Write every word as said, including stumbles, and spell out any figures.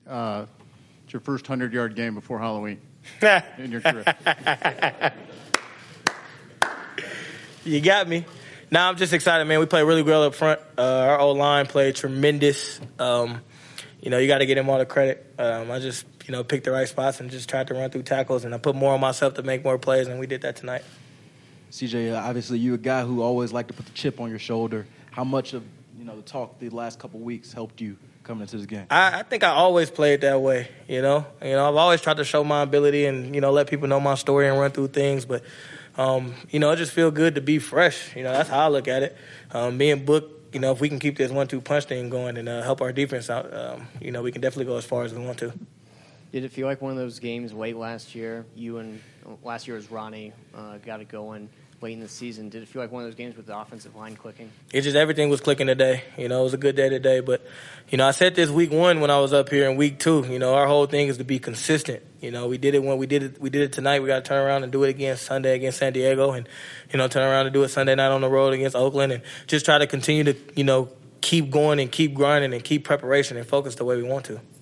uh, it's your first hundred-yard game before Halloween in your career. You got me. Now I'm just excited, man. We played really well up front. Uh, our O-line played tremendous. Um, you know, you got to get him all the credit. Um, I just, you know, picked the right spots and just tried to run through tackles, and I put more on myself to make more plays, and we did that tonight. C J, uh, obviously you're a guy who always liked to put the chip on your shoulder. How much of, you know, the talk the last couple of weeks helped you coming into this game? I, I think I always played that way, you know. You know, I've always tried to show my ability and, you know, let people know my story and run through things, but – Um, you know, it just feel good to be fresh. You know, that's how I look at it. Um, me and Book, you know, if we can keep this one two punch thing going and uh, help our defense out, um, you know, we can definitely go as far as we want to. Did it feel like one of those games late last year? You and last year was Ronnie uh, got it going late in the season. Did it feel like one of those games with the offensive line clicking? It just, everything was clicking today. You know, it was a good day today. But, you know, I said this week one when I was up here in week two. You know, our whole thing is to be consistent. You know, we did it when we did it. We did it tonight. We got to turn around and do it again Sunday against San Diego, and you know, turn around and do it Sunday night on the road against Oakland, and just try to continue to, you know, keep going and keep grinding and keep preparation and focus the way we want to.